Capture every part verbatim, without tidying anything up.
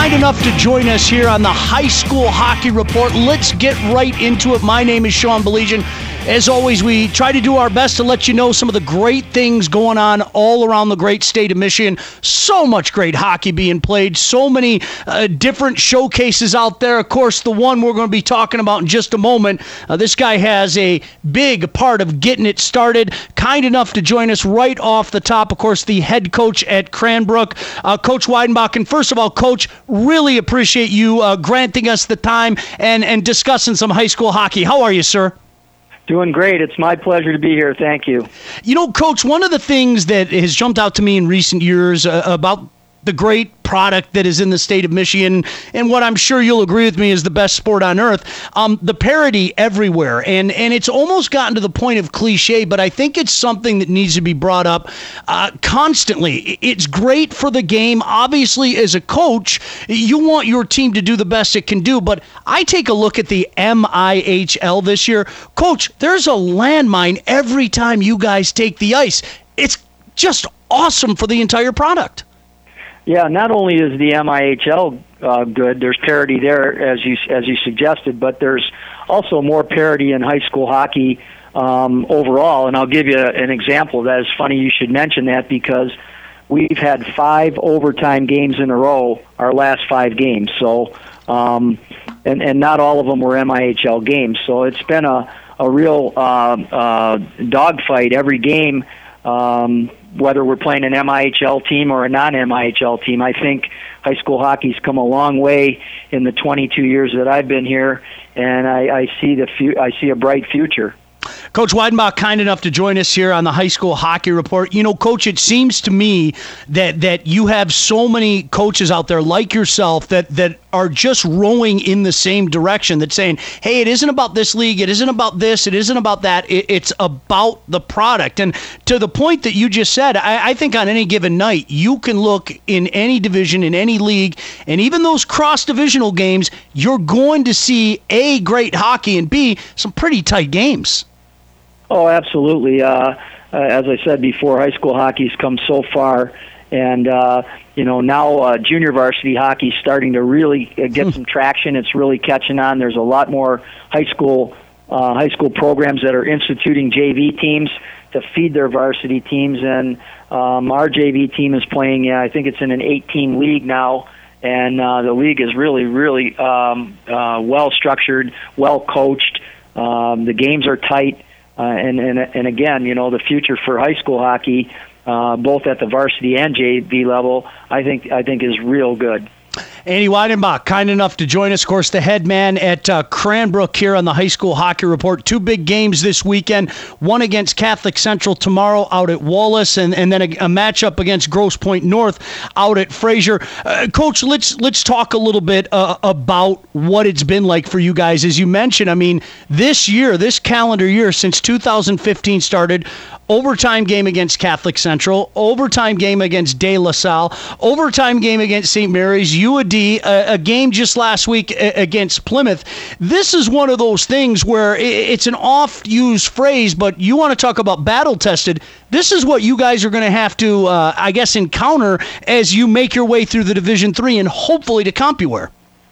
kind enough to join us here on the High School Hockey Report. Let's get right into it. My name is Sean Baligian. As always, we try to do our best to let you know some of the great things going on all around the great state of Michigan. So much great hockey being played. So many uh, different showcases out there. Of course, the one we're going to be talking about in just a moment. Uh, this guy has a big part of getting it started. Kind enough to join us right off the top. Of course, the head coach at Cranbrook, uh, Coach Weidenbach. And first of all, Coach, really appreciate you uh, granting us the time and, and discussing some high school hockey. How are you, sir? Doing great. It's my pleasure to be here. Thank you. You know, Coach, one of the things that has jumped out to me in recent years uh, about the great product that is in the state of Michigan, and what I'm sure you'll agree with me is the best sport on earth, um, the parity everywhere. And, and it's almost gotten to the point of cliche, but I think it's something that needs to be brought up uh, constantly. It's great for the game. Obviously, as a coach, you want your team to do the best it can do, but I take a look at the M I H L this year. Coach, there's a landmine every time you guys take the ice. It's just awesome for the entire product. Yeah, not only is the M I H L uh, good, there's parity there, as you as you suggested, but there's also more parity in high school hockey um, overall. And I'll give you an example. That is funny you should mention that, because we've had five overtime games in a row, our last five games. So, um, and, and not all of them were M I H L games. So it's been a, a real uh, uh, dogfight every game, um, whether we're playing an M I H L team or a non-M I H L team. I think high school hockey's come a long way in the twenty-two years that I've been here, and I, I see the fu- I see a bright future. Coach Weidenbach, kind enough to join us here on the High School Hockey Report. You know, Coach, it seems to me that that you have so many coaches out there like yourself that that are just rowing in the same direction, that's saying, hey, it isn't about this league, it isn't about this, it isn't about that, it, it's about the product. And to the point that you just said, I, I think on any given night, you can look in any division, in any league, and even those cross-divisional games, you're going to see A, great hockey, and B, some pretty tight games. Oh, absolutely. Uh, uh, as I said before, high school hockey's come so far, and uh, you know now uh, junior varsity hockey's starting to really uh, get some traction. It's really catching on. There's a lot more high school uh, high school programs that are instituting J V teams to feed their varsity teams, and um, our J V team is playing. Uh, I think it's in an eight-team league now. And uh, the league is really, really um, uh, well structured, well coached. Um, the games are tight. Uh, and, and and again, you know, the future for high school hockey, uh, both at the varsity and J V level, I think I think is real good. Andy Weidenbach, kind enough to join us, of course, the head man at uh, Cranbrook here on the High School Hockey Report. Two big games this weekend, one against Catholic Central tomorrow out at Wallace, and, and then a, a matchup against Grosse Pointe North out at Fraser. Uh, Coach, let's let's talk a little bit uh, about what it's been like for you guys. As you mentioned, I mean, this year, this calendar year, since two thousand fifteen started, overtime game against Catholic Central, overtime game against De La Salle, overtime game against Saint Mary's, U A D, a, a game just last week against Plymouth. This is one of those things where it's an oft-used phrase, but you want to talk about battle-tested. This is what you guys are going to have to, uh, I guess, encounter as you make your way through the Division Three and hopefully to CompuWare.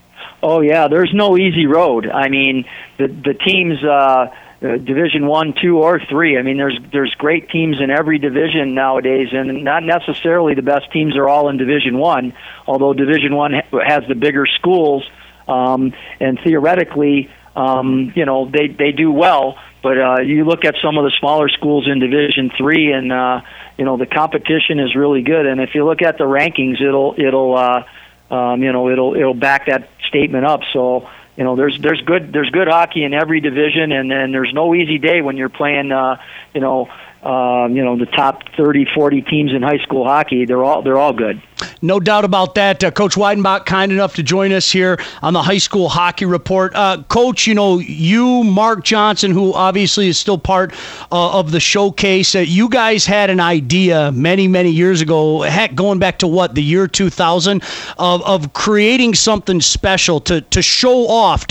Oh, yeah, there's no easy road. I mean, the, the teams... Uh, Uh, Division One, Two, or Three. I mean, there's there's great teams in every division nowadays, and not necessarily the best teams are all in Division One. Although Division One ha- has the bigger schools, um, and theoretically, um, you know, they they do well. But uh, you look at some of the smaller schools in Division Three, and uh, you know the competition is really good. And if you look at the rankings, it'll it'll uh, um, you know it'll it'll back that statement up. So. You know, there's there's good there's good hockey in every division, and, and there's no easy day when you're playing. Uh, you know, um, you know the top thirty, forty teams in high school hockey. They're all they're all good. No doubt about that. Uh, Coach Weidenbach, kind enough to join us here on the High School Hockey Report. Uh, Coach, you know, you, Mark Johnson, who obviously is still part uh, of the showcase, uh, you guys had an idea many, many years ago, heck, going back to what, the year two thousand, of, of creating something special to, to show off to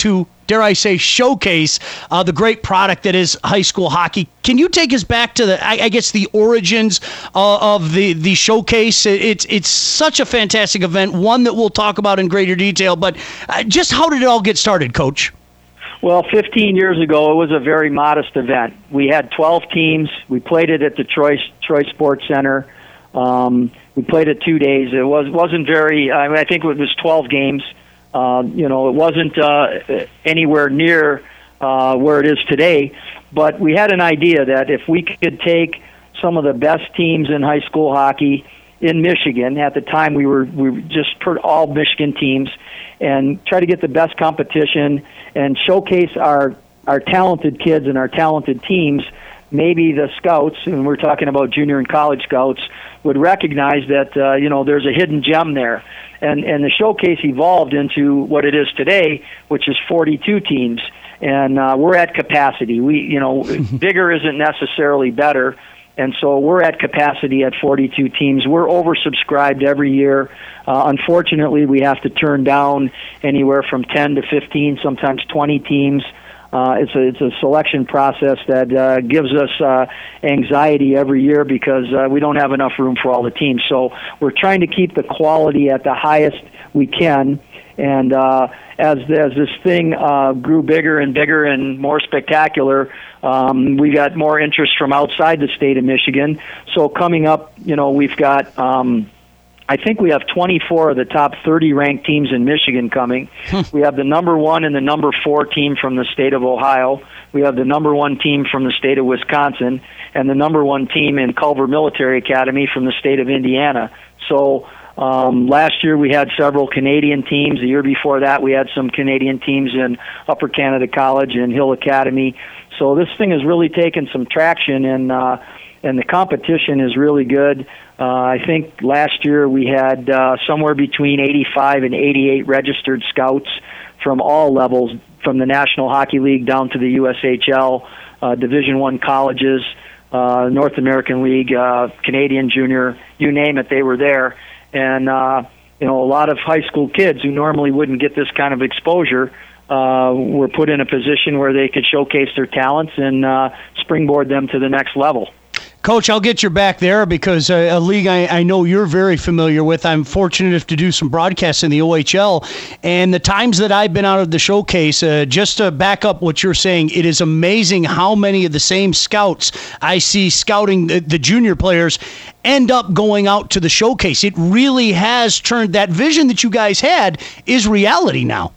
dare I say, showcase uh, the great product that is high school hockey. Can you take us back to the, I, I guess, the origins uh, of the, the showcase? It's it's such a fantastic event, one that we'll talk about in greater detail, but uh, just how did it all get started, Coach? Well, fifteen years ago, it was a very modest event. We had twelve teams. We played it at the Troy, Troy Sports Center. Um, we played it two days. It was, wasn't very, I, mean, I think it was twelve games. Uh, you know, it wasn't uh, anywhere near uh, where it is today. But we had an idea that if we could take some of the best teams in high school hockey in Michigan, at the time we were we were just per all Michigan teams, and try to get the best competition and showcase our our talented kids and our talented teams, maybe the scouts, and we're talking about junior and college scouts, would recognize that uh, you know there's a hidden gem there. And and the showcase evolved into what it is today, which is forty-two teams, and uh, we're at capacity. We you know bigger isn't necessarily better. And so we're at capacity at forty-two teams. We're oversubscribed every year. Uh, unfortunately, we have to turn down anywhere from ten to fifteen, sometimes twenty teams. Uh, it's a it's a selection process that uh, gives us uh, anxiety every year because uh, we don't have enough room for all the teams. So we're trying to keep the quality at the highest we can. And uh, as as this thing uh, grew bigger and bigger and more spectacular, um, we got more interest from outside the state of Michigan. So coming up, you know, we've got, um, I think we have twenty-four of the top thirty ranked teams in Michigan coming. We have the number one and the number four team from the state of Ohio. We have the number one team from the state of Wisconsin, and the number one team in Culver Military Academy from the state of Indiana. So Um, last year we had several Canadian teams. The year before that we had some Canadian teams in Upper Canada College and Hill Academy. So this thing has really taken some traction, and uh, and the competition is really good. Uh, I think last year we had uh, somewhere between eighty-five and eighty-eight registered scouts from all levels, from the National Hockey League down to the U S H L, uh, Division One colleges, uh, North American League, uh, Canadian Junior, you name it, they were there. And, uh, you know, a lot of high school kids who normally wouldn't get this kind of exposure uh, were put in a position where they could showcase their talents and uh, springboard them to the next level. Coach, I'll get you back there because uh, a league I, I know you're very familiar with. I'm fortunate enough to do some broadcasts in the O H L, and the times that I've been out of the showcase, uh, just to back up what you're saying, it is amazing how many of the same scouts I see scouting the, the junior players end up going out to the showcase. It really has turned, that vision that you guys had is reality now.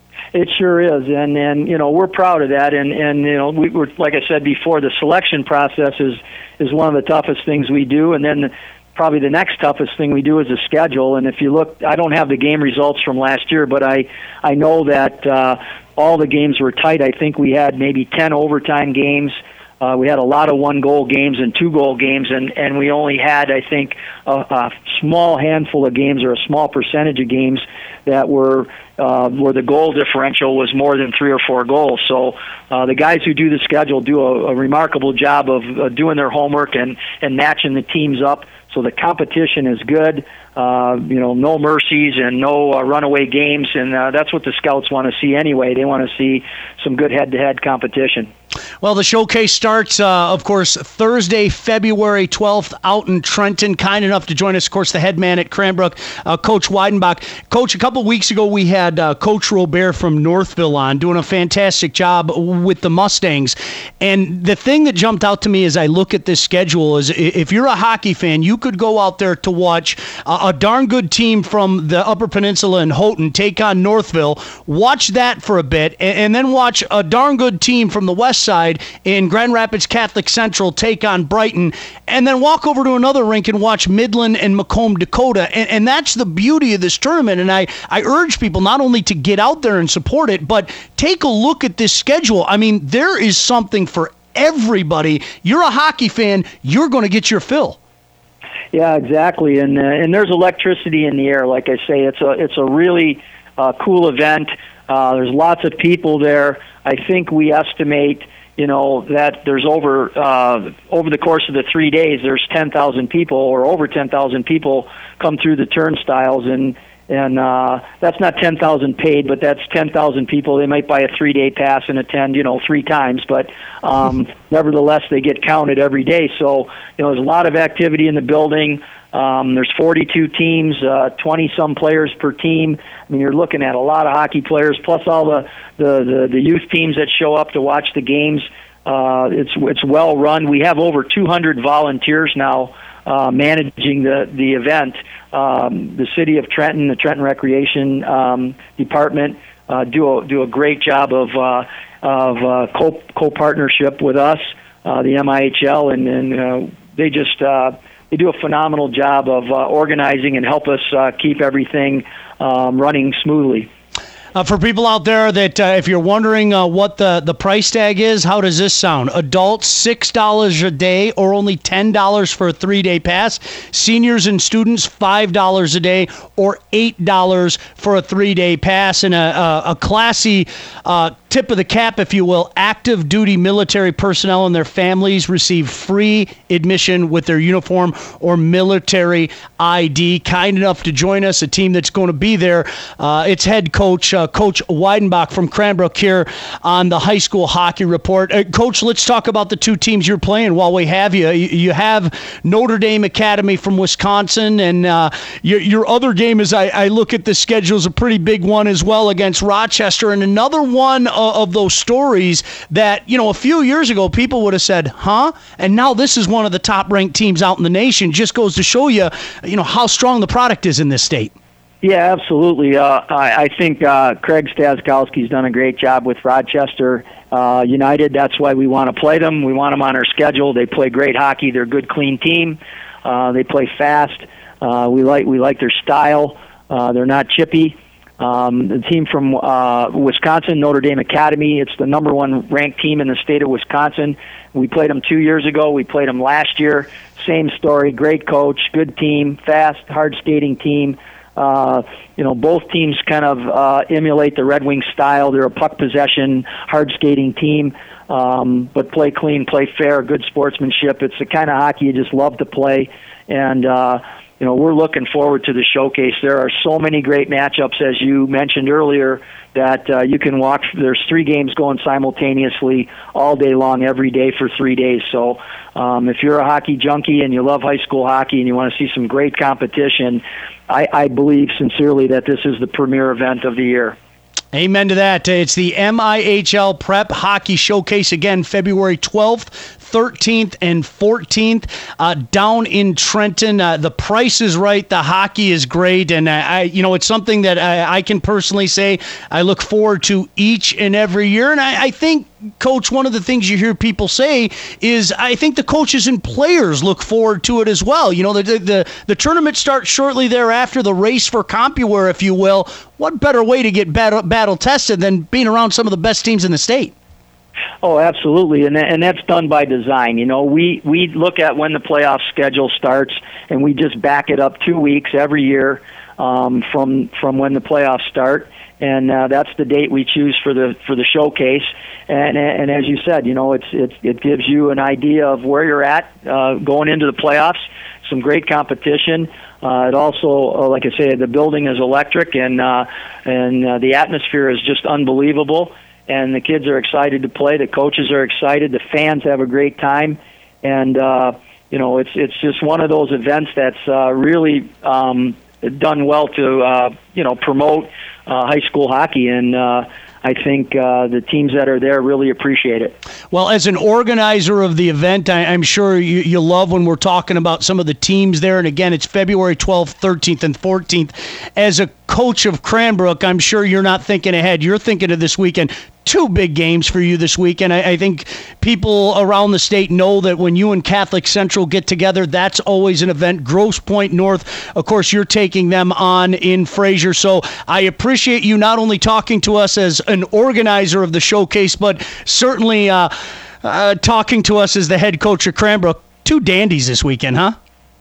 It sure is, and and you know we're proud of that, and and you know we were, like I said before, the selection process is is one of the toughest things we do, and then probably the next toughest thing we do is a schedule. And if you look, I don't have the game results from last year, but I I know that uh, all the games were tight. I think we had maybe ten overtime games. Uh, we had a lot of one-goal games and two-goal games, and, and we only had, I think, a, a small handful of games or a small percentage of games that were uh, where the goal differential was more than three or four goals. So uh, the guys who do the schedule do a, a remarkable job of uh, doing their homework and, and matching the teams up. So the competition is good. Uh, you know, no mercies and no uh, runaway games, and uh, that's what the scouts want to see anyway. They want to see some good head-to-head competition. Well, the showcase starts, uh, of course, Thursday, February twelfth, out in Trenton. Kind enough to join us, of course, the head man at Cranbrook, uh, Coach Weidenbach. Coach, a couple weeks ago we had uh, Coach Robert from Northville on, doing a fantastic job with the Mustangs. And the thing that jumped out to me as I look at this schedule is if you're a hockey fan, you could go out there to watch a, a darn good team from the Upper Peninsula and Houghton take on Northville, watch that for a bit, and, and then watch a darn good team from the west side in Grand Rapids Catholic Central take on Brighton, and then walk over to another rink and watch Midland and Macomb, Dakota. And, and that's the beauty of this tournament. And I, I urge people not only to get out there and support it, but take a look at this schedule. I mean, there is something for everybody. You're a hockey fan, you're going to get your fill. Yeah, exactly. And uh, and there's electricity in the air. Like I say, it's a it's a really uh, cool event. Uh, there's lots of people there. I think we estimate, you know, that there's over uh, over the course of the three days, there's ten thousand people or over ten thousand people come through the turnstiles, and And uh, that's not ten thousand paid, but that's ten thousand people. They might buy a three-day pass and attend, you know, three times. But um, nevertheless, they get counted every day. So, you know, there's a lot of activity in the building. Um, there's forty-two teams, uh, twenty-some players per team. I mean, you're looking at a lot of hockey players, plus all the, the, the, the youth teams that show up to watch the games. Uh, it's it's well run. We have over two hundred volunteers now uh, managing the, the event. Um, the city of Trenton, the Trenton Recreation um, Department, uh, do a do a great job of uh, of uh, co co partnership with us, uh, the M I H L, and, and uh, they just uh, they do a phenomenal job of uh, organizing and help us uh, keep everything um, running smoothly. Uh, for people out there that, uh, if you're wondering uh, what the, the price tag is, how does this sound? Adults, six dollars a day or only ten dollars for a three-day pass. Seniors and students, five dollars a day or eight dollars for a three-day pass. And a, a, a classy uh, tip of the cap, if you will, active duty military personnel and their families receive free admission with their uniform or military I D. Kind enough to join us, a team that's going to be there. Uh, it's head coach, uh, Coach Weidenbach from Cranbrook here on the High School Hockey Report. Uh, Coach, let's talk about the two teams you're playing while we have you. You, you have Notre Dame Academy from Wisconsin, and uh, your, your other game, as I, I look at the schedule, is a pretty big one as well against Rochester, and another one of, of those stories that, you know, a few years ago people would have said, huh? And now this is one of the top-ranked teams out in the nation. Just goes to show you, you know, how strong the product is in this state. Yeah, absolutely. Uh, I, I think uh, Craig Staskowski's done a great job with Rochester uh, United. That's why we want to play them. We want them on our schedule. They play great hockey. They're a good, clean team. Uh, they play fast. Uh, we like we like their style. Uh, they're not chippy. Um, the team from uh, Wisconsin, Notre Dame Academy, it's the number one ranked team in the state of Wisconsin. We played them two years ago. We played them last year. Same story. Great coach, good team, fast, hard skating team. Uh, you know, both teams kind of uh, emulate the Red Wings style. They're a puck possession, hard skating team, um, but play clean, play fair, good sportsmanship. It's the kind of hockey you just love to play. And, uh, you know, we're looking forward to the showcase. There are so many great matchups, as you mentioned earlier, that uh, you can watch. There's three games going simultaneously all day long, every day for three days. So um, if you're a hockey junkie and you love high school hockey and you want to see some great competition, I, I believe sincerely that this is the premier event of the year. Amen to that. It's the M I H L Prep Hockey Showcase again, February twelfth, thirteenth, and fourteenth uh, down in Trenton. Uh, the price is right. The hockey is great. And, I, I you know, it's something that I, I can personally say I look forward to each and every year. And I, I think, Coach, one of the things you hear people say is I think the coaches and players look forward to it as well. You know, the the, the tournament starts shortly thereafter, the race for CompuWare, if you will. What better way to get battle, battle tested than being around some of the best teams in the state? Oh, absolutely, and and that's done by design. You know, we we look at when the playoff schedule starts, and we just back it up two weeks every year um, from from when the playoffs start, and uh, that's the date we choose for the for the showcase. And and as you said, you know, it's it's it gives you an idea of where you're at uh, going into the playoffs. Some great competition. Uh, it also, uh, like I say, the building is electric, and uh, and uh, the atmosphere is just unbelievable. And the kids are excited to play. The coaches are excited. The fans have a great time, and uh, you know, it's it's just one of those events that's uh, really um, done well to uh, you know promote uh, high school hockey, and uh, I think uh, the teams that are there really appreciate it. Well, as an organizer of the event, I, I'm sure you, you love when we're talking about some of the teams there. And again, it's February twelfth, thirteenth, and fourteenth. As a coach of Cranbrook, I'm sure you're not thinking ahead. You're thinking of this weekend. Two big games for you this weekend. I, I think people around the state know that when you and Catholic Central get together, that's always an event. Grosse Pointe North, of course, you're taking them on in Fraser. So I appreciate you not only talking to us as an organizer of the showcase, but certainly uh, uh, talking to us as the head coach of Cranbrook. Two dandies this weekend, huh?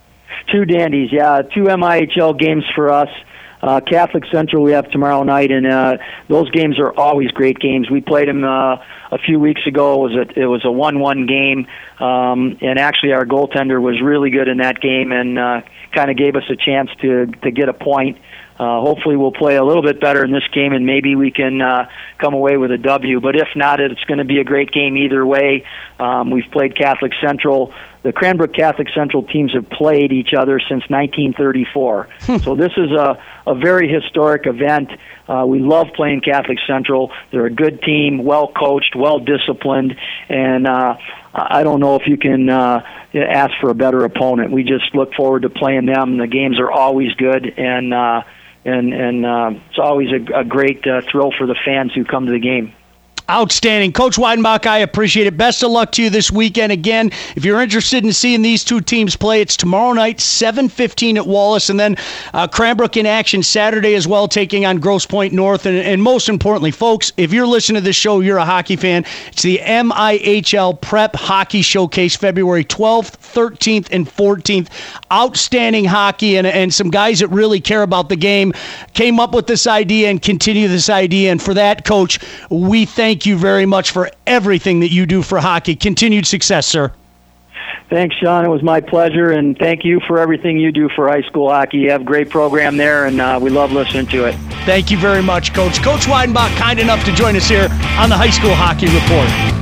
Two dandies, yeah. Two M I H L games for us. Uh, Catholic Central we have tomorrow night, and uh, those games are always great games. We played them uh, a few weeks ago. It was a, it was a one one game, um, and actually our goaltender was really good in that game and uh, kind of gave us a chance to to get a point. uh, hopefully we'll play a little bit better in this game, and maybe we can uh, come away with a W. But if not, it's going to be a great game either way. Um, we've played Catholic Central. The Cranbrook Catholic Central teams have played each other since nineteen thirty-four. So this is a, a very historic event. Uh, we love playing Catholic Central. They're a good team, well coached, well disciplined, and uh, I don't know if you can uh, ask for a better opponent. We just look forward to playing them. The games are always good, and uh, and and uh, it's always a, a great uh, thrill for the fans who come to the game. Outstanding. Coach Weidenbach, I appreciate it. Best of luck to you this weekend. Again, if you're interested in seeing these two teams play, it's tomorrow night, seven fifteen at Wallace, and then uh, Cranbrook in action Saturday as well, taking on Grosse Pointe North. And, and most importantly, folks, if you're listening to this show, you're a hockey fan, it's the M I H L Prep Hockey Showcase, February twelfth, thirteenth, and fourteenth. Outstanding hockey, and, and some guys that really care about the game came up with this idea and continue this idea. And for that, Coach, we thank you very much for everything that you do for hockey. Continued success, sir. Thanks, Sean. It was my pleasure, and thank you for everything you do for high school hockey. You have a great program there, and uh, we love listening to it. Thank you very much, Coach. Coach Weidenbach, kind enough to join us here on the High School Hockey Report.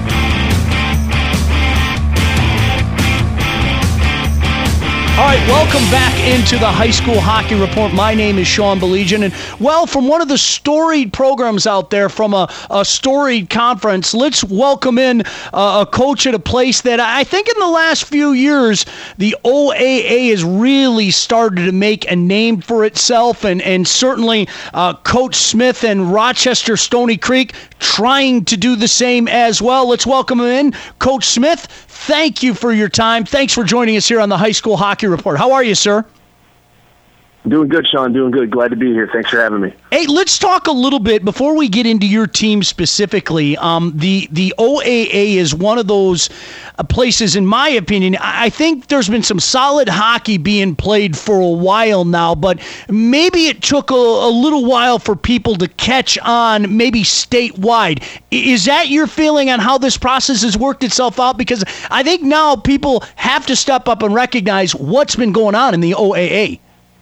All right, welcome back into the High School Hockey Report. My name is Sean Baligian, and, well, from one of the storied programs out there, from a, a storied conference, let's welcome in uh, a coach at a place that I think in the last few years, the O A A has really started to make a name for itself, and, and certainly uh, Coach Smith and Rochester Stony Creek trying to do the same as well. Let's welcome him in. Coach Smith, thank you for your time. Thanks for joining us here on the High School Hockey Report. How are you, sir? Doing good, Sean. Doing good. Glad to be here. Thanks for having me. Hey, let's talk a little bit before we get into your team specifically. Um, the the O A A is one of those uh, places, in my opinion. I think there's been some solid hockey being played for a while now, but maybe it took a, a little while for people to catch on, maybe statewide. Is that your feeling on how this process has worked itself out? Because I think now people have to step up and recognize what's been going on in the O A A.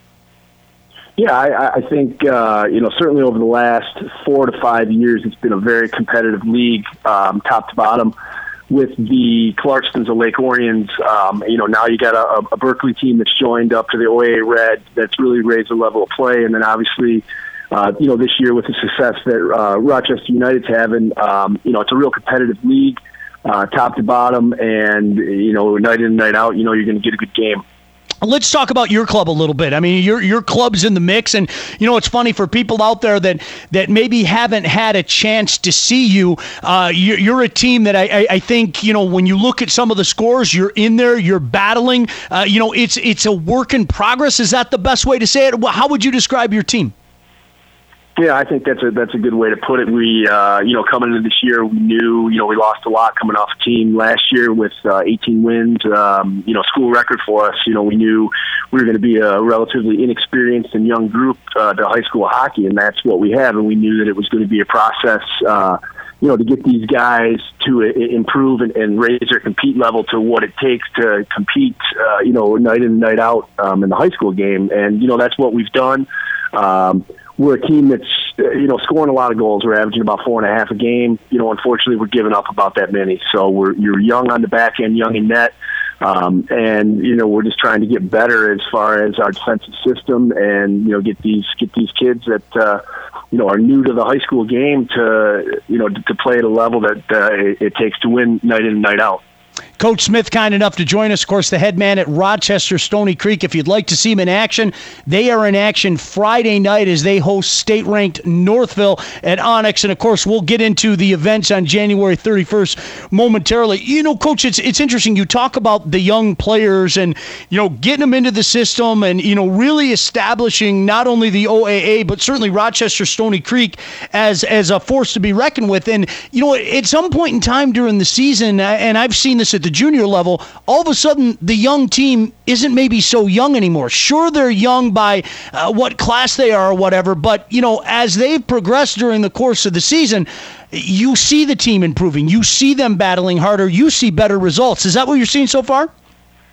Yeah, I, I think, uh, you know, certainly over the last four to five years, it's been a very competitive league, um, top to bottom, with the Clarkstons of Lake Orions. Um, you know, now you got a, a Berkeley team that's joined up to the O A A Red that's really raised the level of play. And then obviously, uh, you know, this year with the success that uh, Rochester United's having, um, you know, it's a real competitive league, uh, top to bottom. And, you know, night in and night out, you know, you're going to get a good game. Let's talk about your club a little bit. I mean, your your club's in the mix, and you know it's funny for people out there that, that maybe haven't had a chance to see you. Uh, you're, you're a team that I, I, I think you know when you look at some of the scores, you're in there, you're battling. Uh, you know, it's it's a work in progress. Is that the best way to say it? How would you describe your team? Yeah, I think that's a that's a good way to put it. We, uh, you know, coming into this year, we knew, you know, we lost a lot coming off a team last year with uh, eighteen wins, um, you know, school record for us. You know, we knew we were going to be a relatively inexperienced and young group uh, to high school hockey, and that's what we have. And we knew that it was going to be a process, uh, you know, to get these guys to uh, improve and, and raise their compete level to what it takes to compete, uh, you know, night in and night out um, in the high school game. And, you know, that's what we've done. Um, We're a team that's, you know, scoring a lot of goals. We're averaging about four and a half a game. You know, unfortunately, we're giving up about that many. So we're you're young on the back end, young in net, um, and you know we're just trying to get better as far as our defensive system, and you know get these get these kids that uh, you know are new to the high school game to you know to, to play at a level that uh, it, it takes to win night in and night out. Coach Smith, kind enough to join us. Of course, the head man at Rochester Stony Creek. If you'd like to see him in action, they are in action Friday night as they host state-ranked Northville at Onyx. And, of course, we'll get into the events on January thirty-first momentarily. You know, Coach, it's it's interesting. You talk about the young players and, you know, getting them into the system and, you know, really establishing not only the O A A, but certainly Rochester Stony Creek as, as a force to be reckoned with. And, you know, at some point in time during the season, and I've seen this at the junior level, all of a sudden the young team isn't maybe so young anymore. Sure, they're young by uh, what class they are or whatever, but, you know, as they've progressed during the course of the season, you see the team improving. You see them battling harder. You see better results. Is that what you're seeing so far?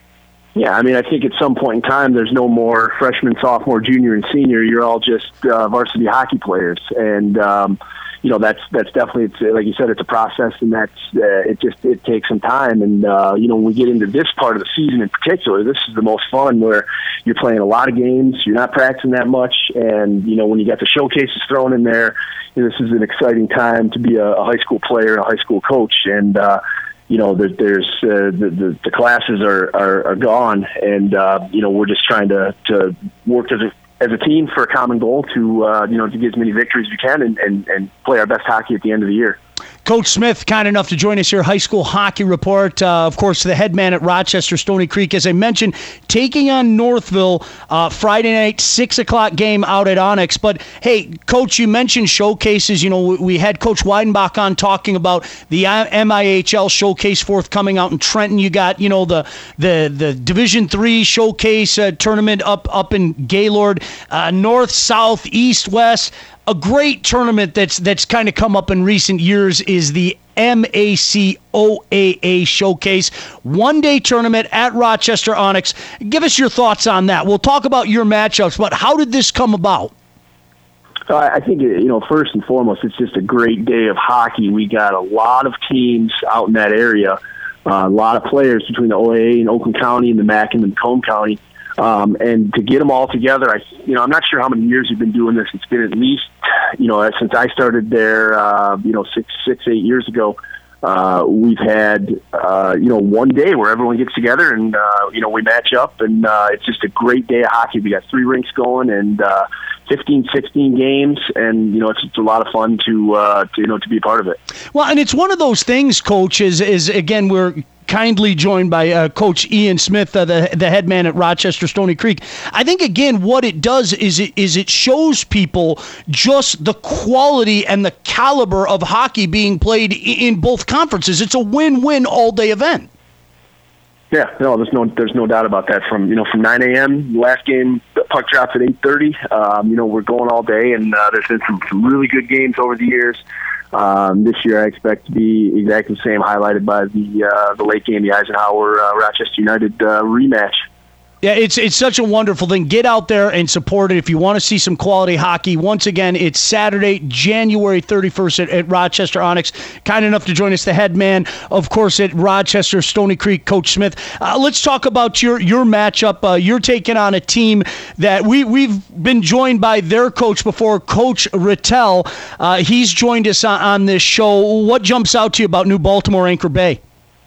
Yeah, I mean, I think at some point in time, there's no more freshman, sophomore, junior, and senior. You're all just uh, varsity hockey players, and um, you know that's that's definitely it's, like you said, it's a process, and that's uh, it. Just it takes some time, and uh, you know when we get into this part of the season in particular, this is the most fun where you're playing a lot of games, you're not practicing that much, and you know when you got the showcases thrown in there, you know, this is an exciting time to be a, a high school player and a high school coach, and. Uh, You know, there, there's uh, the, the the classes are, are, are gone, and uh, you know we're just trying to, to work as a as a team for a common goal to uh, you know to get as many victories as we can and, and, and play our best hockey at the end of the year. Coach Smith, kind enough to join us here, High School Hockey Report. Uh, of course, the head man at Rochester Stony Creek, as I mentioned, taking on Northville uh, Friday night, six o'clock game out at Onyx. But, hey, Coach, you mentioned showcases. You know, we, we had Coach Weidenbach on talking about the M I H L showcase forthcoming out in Trenton. You got, you know, the the, the Division three showcase uh, tournament up, up in Gaylord, uh, north, south, east, west. A great tournament that's that's kind of come up in recent years is the M A C O A A Showcase, one-day tournament at Rochester Onyx. Give us your thoughts on that. We'll talk about your matchups, but how did this come about? So I think, you know, first and foremost, it's just a great day of hockey. We got a lot of teams out in that area, uh, a lot of players between the O A A and Oakland County and the M A C and Macomb County. Um, and to get them all together, I, you know, I'm not sure how many years you've been doing this. It's been at least, you know, since I started there, uh, you know, six, six, eight years ago. Uh, we've had, uh, you know, one day where everyone gets together and, uh, you know, we match up, and uh, it's just a great day of hockey. We got three rinks going and uh, fifteen, sixteen games, and, you know, it's, it's a lot of fun to, uh, to, you know, to be a part of it. Well, and it's one of those things, Coach, is, is again, we're kindly joined by uh, Coach Ian Smith, uh, the the head man at Rochester Stony Creek. I think, again, what it does is it is it shows people just the quality and the caliber of hockey being played in both conferences. It's a win-win all-day event. Yeah, no, there's no there's no doubt about that. From you know from nine a.m. last game, the puck drops at eight thirty. Um, you know we're going all day, and uh, there's been some, some really good games over the years. Um, this year, I expect to be exactly the same, highlighted by the uh, the late game, the Eisenhower uh, Rochester United uh, rematch. Yeah, it's it's such a wonderful thing. Get out there and support it if you want to see some quality hockey. Once again, it's Saturday, January thirty-first at, at Rochester Onyx. Kind enough to join us, the head man, of course, at Rochester Stony Creek, Coach Smith. Uh, let's talk about your your matchup. Uh, you're taking on a team that we, we've been joined by their coach before, Coach Rattel. Uh, he's joined us on, on this show. What jumps out to you about New Baltimore Anchor Bay?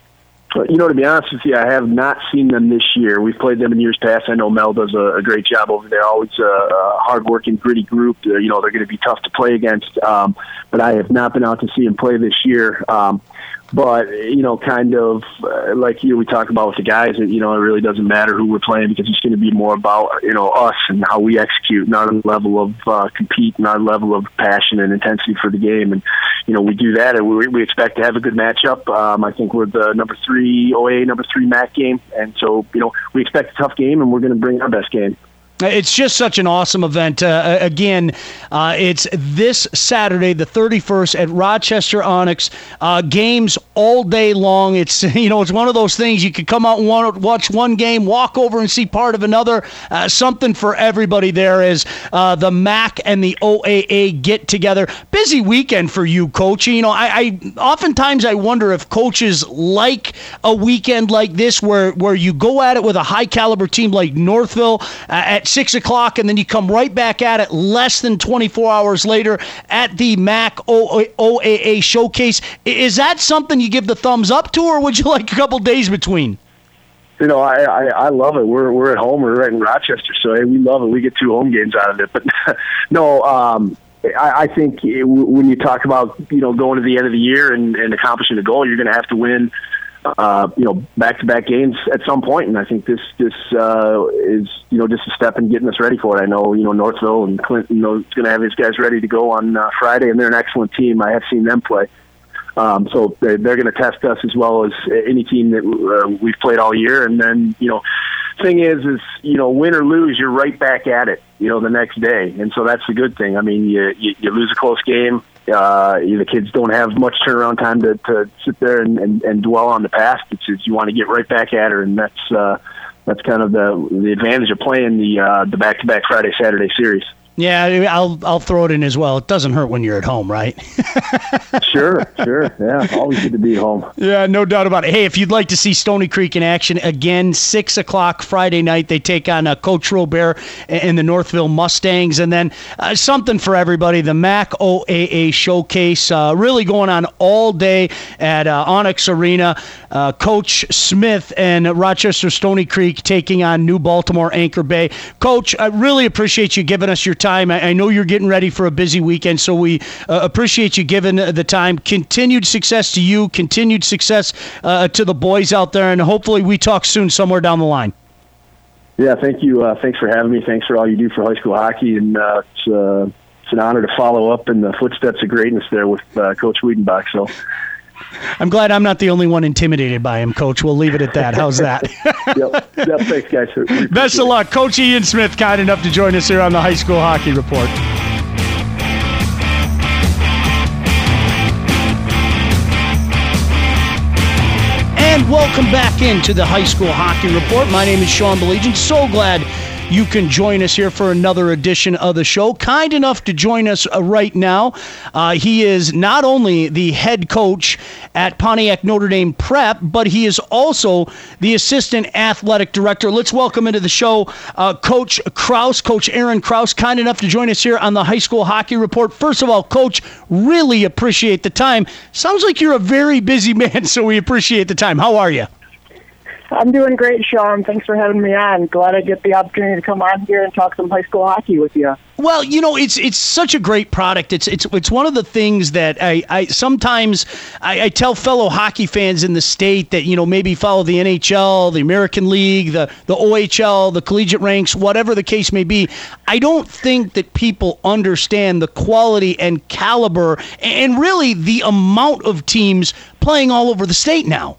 You know, to be honest with you, I have not seen them this year. We've played them in years past. I know Mel does a, a great job over there. Always a, a hard-working, gritty group. Uh, you know, they're going to be tough to play against. Um, but I have not been out to see them play this year. Um, but, you know, kind of uh, like you, we talk about with the guys, you know, it really doesn't matter who we're playing because it's going to be more about, you know, us and how we execute and our level of uh, compete and our level of passion and intensity for the game. And, you know, we do that, and we, we expect to have a good matchup. Um, I think we're the number three O A, number three M A C game, and so, you know, we expect a tough game, and we're going to bring our best game. It's just such an awesome event. Uh, again, uh, it's this Saturday, the thirty-first, at Rochester Onyx. Uh, games all day long. It's you know, it's one of those things you could come out and watch one game, walk over and see part of another. Uh, something for everybody there as uh, the M A C and the O A A get together. Busy weekend for you, Coach. You know, I, I oftentimes I wonder if coaches like a weekend like this, where where you go at it with a high caliber team like Northville uh, at six o'clock, and then you come right back at it less than twenty-four hours later at the M A C O A A Showcase. Is that something you give the thumbs up to, or would you like a couple days between? You know, I, I, I love it. We're we're at home. We're right in Rochester, so hey, we love it. We get two home games out of it. But no, um, I, I think it, when you talk about, you know, going to the end of the year and, and accomplishing a goal, you're going to have to win Uh, you know, back-to-back games at some point, and I think this this uh, is you know just a step in getting us ready for it. I know you know Northville and Clinton, you know, is going to have his guys ready to go on uh, Friday, and they're an excellent team. I have seen them play, um, so they're, they're going to test us as well as any team that uh, we've played all year. And then you know, thing is, is you know, win or lose, you're right back at it, you know, the next day, and so that's the good thing. I mean, you you, you lose a close game. Uh, the kids don't have much turnaround time to, to sit there and, and, and dwell on the past. It's just you want to get right back at her, and that's uh, that's kind of the the advantage of playing the uh, the back to back Friday Saturday series. Yeah, I'll I'll throw it in as well. It doesn't hurt when you're at home, right? Sure, sure. Yeah, always good to be at home. Yeah, no doubt about it. Hey, if you'd like to see Stony Creek in action again, six o'clock Friday night, they take on uh, Coach Robert and the Northville Mustangs. And then uh, something for everybody, the M A C O A A Showcase, uh, really going on all day at uh, Onyx Arena. Uh, Coach Smith and Rochester Stony Creek taking on New Baltimore Anchor Bay. Coach, I really appreciate you giving us your time. I, I know you're getting ready for a busy weekend, so we uh, appreciate you giving the time. Continued success to you, continued success uh, to the boys out there, and hopefully we talk soon somewhere down the line. Yeah, thank you. Uh, thanks for having me. Thanks for all you do for high school hockey, and uh, it's, uh, it's an honor to follow up in the footsteps of greatness there with uh, Coach Wiedenbach. So. I'm glad I'm not the only one intimidated by him, Coach. We'll leave it at that. How's that? yep. yep. Thanks, guys. Best of luck. Coach Ian Smith, kind enough to join us here on the High School Hockey Report. And welcome back into the High School Hockey Report. My name is Sean Belegian. So glad you can join us here for another edition of the show. Kind enough to join us uh, right now. Uh, he is not only the head coach at Pontiac Notre Dame Prep, but he is also the assistant athletic director. Let's welcome into the show uh, Coach Kraus, Coach Aaron Kraus, kind enough to join us here on the High School Hockey Report. First of all, Coach, really appreciate the time. Sounds like you're a very busy man, so we appreciate the time. How are you? I'm doing great, Sean. Thanks for having me on. Glad I get the opportunity to come on here and talk some high school hockey with you. Well, you know, it's it's such a great product. It's it's it's one of the things that I, I sometimes I, I tell fellow hockey fans in the state that, you know, maybe follow the N H L, the American League, the, the O H L, the collegiate ranks, whatever the case may be. I don't think that people understand the quality and caliber and really the amount of teams playing all over the state now.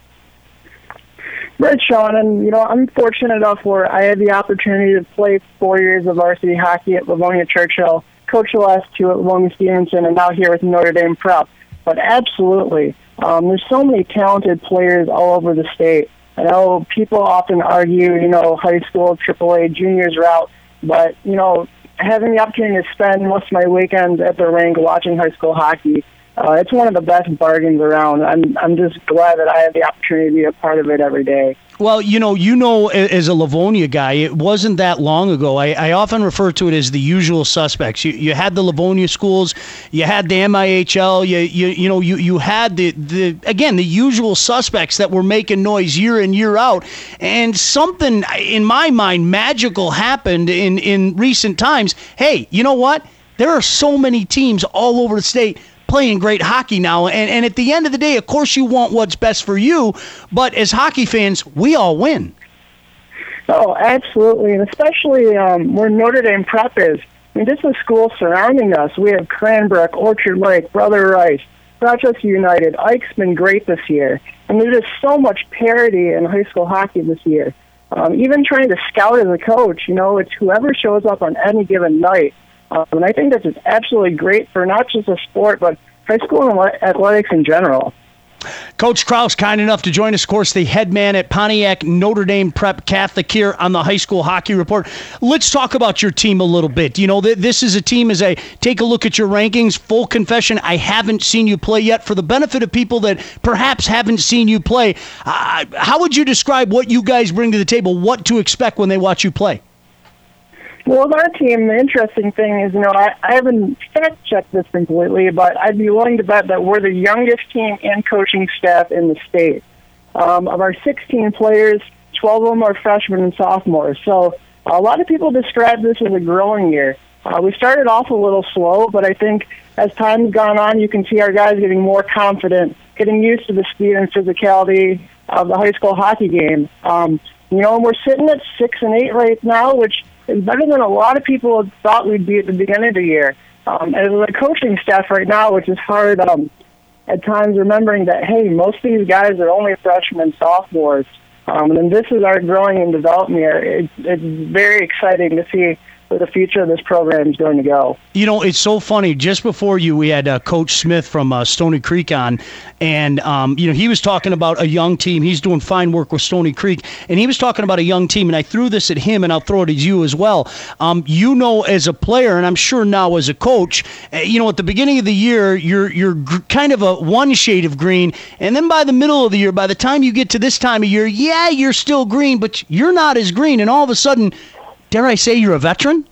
Right, Sean, and you know, I'm fortunate enough where I had the opportunity to play four years of varsity hockey at Livonia Churchill, coach the last two at Livonia Stevenson, and now here with Notre Dame Prep. But absolutely, um, there's so many talented players all over the state. I know people often argue, you know, high school, triple A, juniors route, but you know, having the opportunity to spend most of my weekends at the rink watching high school hockey, Uh, it's one of the best bargains around. I'm I'm just glad that I have the opportunity to be a part of it every day. Well, you know, you know, as a Livonia guy, it wasn't that long ago. I, I often refer to it as the usual suspects. You you had the Livonia schools, you had the M I H L, you you you know, you you had the the again the usual suspects that were making noise year in year out, and something in my mind magical happened in in recent times. Hey, you know what? There are so many teams all over the state playing great hockey now, and, and at the end of the day, of course you want what's best for you, but as hockey fans, we all win. Oh, absolutely, and especially um, where Notre Dame Prep is. I mean, this is schools surrounding us. We have Cranbrook, Orchard Lake, Brother Rice, Rochester United. Ike's been great this year, and there's just so much parity in high school hockey this year. Um, even trying to scout as a coach, you know, it's whoever shows up on any given night. Um, and I think that's just absolutely great for not just a sport, but high school athletics in general. Coach Kraus, kind enough to join us, of course, the head man at Pontiac Notre Dame Prep Catholic here on the High School Hockey Report. Let's talk about your team a little bit. You know, th- this is a team, as I take a look at your rankings, full confession, I haven't seen you play yet. For the benefit of people that perhaps haven't seen you play, uh, how would you describe what you guys bring to the table, what to expect when they watch you play? Well, with our team, the interesting thing is, you know, I, I haven't fact-checked this completely, but I'd be willing to bet that we're the youngest team and coaching staff in the state. Um, of our sixteen players, twelve of them are freshmen and sophomores. So a lot of people describe this as a growing year. Uh, we started off a little slow, but I think as time's gone on, you can see our guys getting more confident, getting used to the speed and physicality of the high school hockey game. Um, you know, and we're sitting at six and eight right now, which is better than a lot of people had thought we'd be at the beginning of the year. Um, as a coaching staff right now, which is hard um, at times remembering that, hey, most of these guys are only freshmen and sophomores. Um, and this is our growing and development year. It's, it's very exciting to see where the future of this program is going to go. You know, it's so funny. Just before you, we had uh, Coach Smith from uh, Stony Creek on, and, um, you know, he was talking about a young team. He's doing fine work with Stony Creek, and he was talking about a young team, and I threw this at him, and I'll throw it at you as well. Um, you know, as a player, and I'm sure now as a coach, uh, you know, at the beginning of the year, you're, you're gr- kind of a one shade of green, and then by the middle of the year, by the time you get to this time of year, yeah, you're still green, but you're not as green, and all of a sudden, dare I say you're a veteran?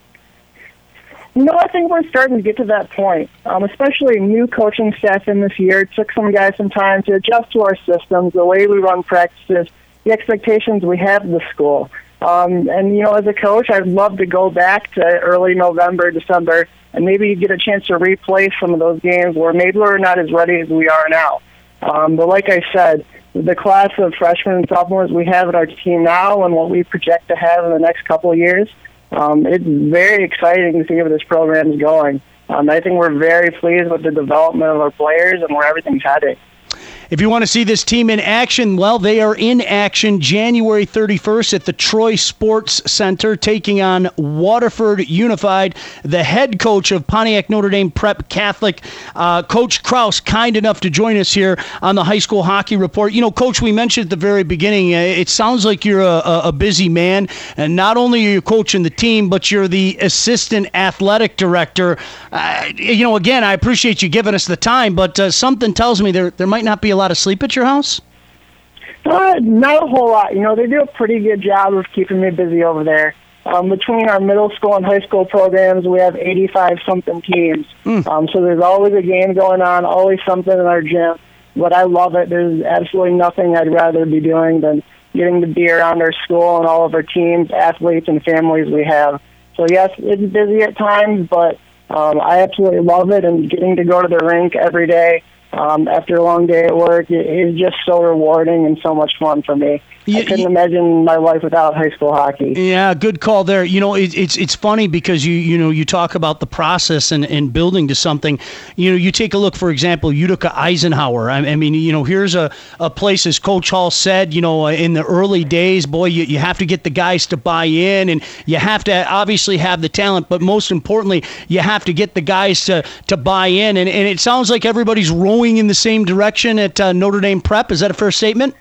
No, I think we're starting to get to that point, um, especially new coaching staff in this year. It took some guys some time to adjust to our systems, the way we run practices, the expectations we have of the school. Um, and, you know, as a coach, I'd love to go back to early November, December, and maybe get a chance to replay some of those games where maybe we're not as ready as we are now. Um, but like I said, the class of freshmen and sophomores we have at our team now and what we project to have in the next couple of years, Um, it's very exciting to see where this program is going. Um, I think we're very pleased with the development of our players and where everything's heading. If you want to see this team in action, well, they are in action January thirty-first at the Troy Sports Center, taking on Waterford Unified. The head coach of Pontiac Notre Dame Prep Catholic, uh, Coach Kraus, kind enough to join us here on the High School Hockey Report. You know, Coach, we mentioned at the very beginning, uh, it sounds like you're a, a busy man, and not only are you coaching the team, but you're the assistant athletic director. Uh, you know, again, I appreciate you giving us the time, but uh, something tells me there there might not be a lot of sleep at your house? Uh, not a whole lot. You know, they do a pretty good job of keeping me busy over there. Um, between our middle school and high school programs, we have eighty-five-something teams. Mm. Um, so there's always a game going on, always something in our gym. But I love it. There's absolutely nothing I'd rather be doing than getting to be around our school and all of our teams, athletes, and families we have. So, yes, it's busy at times, but um, I absolutely love it, and getting to go to the rink every day Um, after a long day at work, it is just so rewarding and so much fun for me. Yeah, I couldn't imagine my life without high school hockey. Yeah, good call there. You know, it, it's it's funny because you you know you talk about the process and, and building to something. You know, you take a look, for example, Utica Eisenhower. I, I mean, you know, here's a, a place, as Coach Hall said, you know, in the early days, boy, you, you have to get the guys to buy in, and you have to obviously have the talent, but most importantly, you have to get the guys to, to buy in. And, and it sounds like everybody's rowing in the same direction at uh, Notre Dame Prep. Is that a fair statement?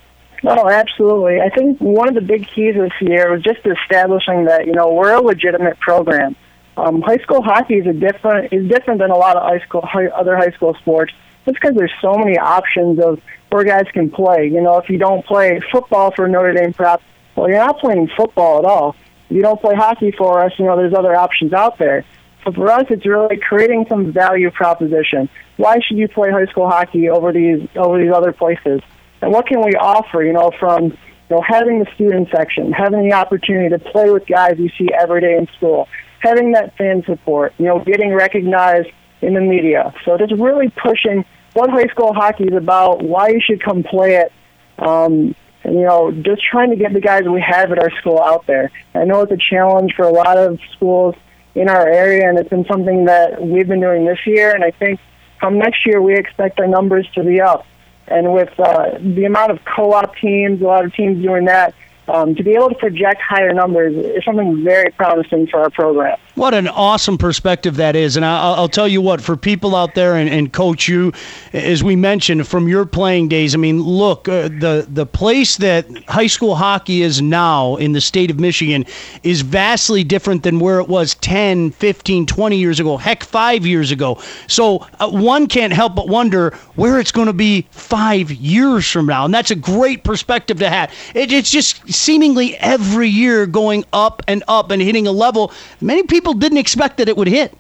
No, absolutely. I think one of the big keys this year was just establishing that, you know, we're a legitimate program. Um, high school hockey is a different is different than a lot of high school high, other high school sports. Just because there's so many options of where guys can play. You know, if you don't play football for Notre Dame Prep, well, you're not playing football at all. If you don't play hockey for us, you know, there's other options out there. So for us, it's really creating some value proposition. Why should you play high school hockey over these over these other places? And what can we offer, you know, from, you know, having the student section, having the opportunity to play with guys you see every day in school, having that fan support, you know, getting recognized in the media. So just really pushing what high school hockey is about, why you should come play it, um, and, you know, just trying to get the guys we have at our school out there. I know it's a challenge for a lot of schools in our area, and it's been something that we've been doing this year, and I think come next year we expect our numbers to be up. And with uh, the amount of co-op teams, a lot of teams doing that, um, to be able to project higher numbers is something very promising for our program. What an awesome perspective that is. And I'll, I'll tell you what, for people out there, and, and Coach, you, as we mentioned, from your playing days, I mean, look, uh, the, the place that high school hockey is now in the state of Michigan is vastly different than where it was ten, fifteen, twenty years ago, heck, five years ago. So uh, one can't help but wonder where it's going to be five years from now. And that's a great perspective to have. It, it's just seemingly every year going up and up and hitting a level many people didn't expect that it would hit.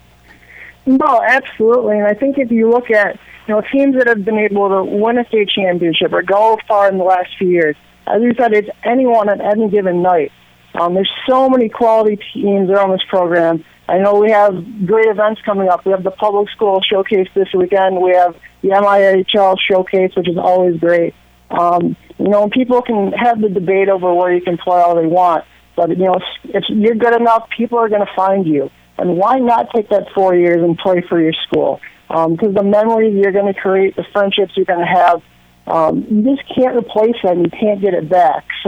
No, absolutely. And I think if you look at, you know, teams that have been able to win a state championship or go far in the last few years, as you said, it's anyone at any given night. Um, there's so many quality teams that are on this program. I know we have great events coming up. We have the public school showcase this weekend. We have the M I H L showcase, which is always great. Um, you know, people can have the debate over where you can play all they want. But, you know, if you're good enough, people are going to find you. And why not take that four years and play for your school? Because um, the memories you're going to create, the friendships you're going to have, um, you just can't replace that and you can't get it back. So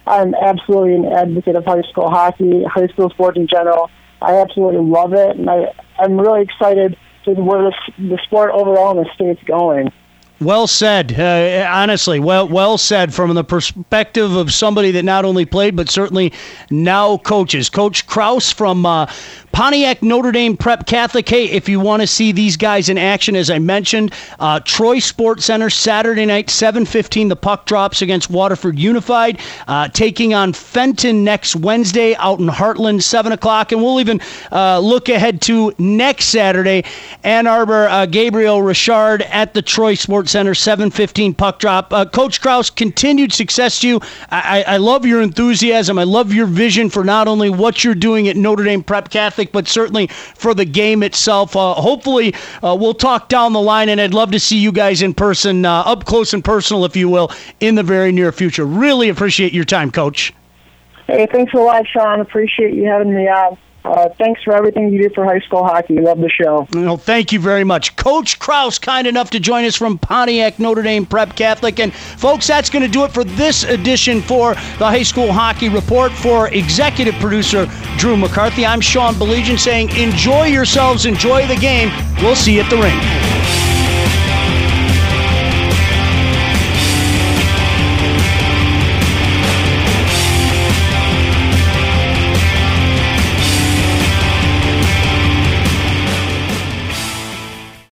I'm absolutely an advocate of high school hockey, high school sports in general. I absolutely love it, and I, I'm really excited to where the, the sport overall in the state's going. Well said. Uh, honestly, well well said from the perspective of somebody that not only played, but certainly now coaches. Coach Kraus from uh, Pontiac Notre Dame Prep Catholic. Hey, if you want to see these guys in action, as I mentioned, uh, Troy Sports Center, Saturday night, seven fifteen, the puck drops against Waterford Unified, uh, taking on Fenton next Wednesday out in Heartland, seven o'clock. And we'll even uh, look ahead to next Saturday, Ann Arbor, uh, Gabriel Richard at the Troy Sports Center, seven fifteen puck drop. Uh, Coach Kraus, continued success to you. I, I love your enthusiasm. I love your vision for not only what you're doing at Notre Dame Prep Catholic, but certainly for the game itself. Uh, hopefully, uh, we'll talk down the line, and I'd love to see you guys in person, uh, up close and personal, if you will, in the very near future. Really appreciate your time, Coach. Hey, thanks a lot, Sean. Appreciate you having me on. Uh, thanks for everything you do for high school hockey. Love the show. No, thank you very much. Coach Kraus, kind enough to join us from Pontiac Notre Dame Prep Catholic. And, folks, that's going to do it for this edition for the High School Hockey Report. For executive producer Drew McCarthy, I'm Sean Baligian saying enjoy yourselves, enjoy the game. We'll see you at the rink.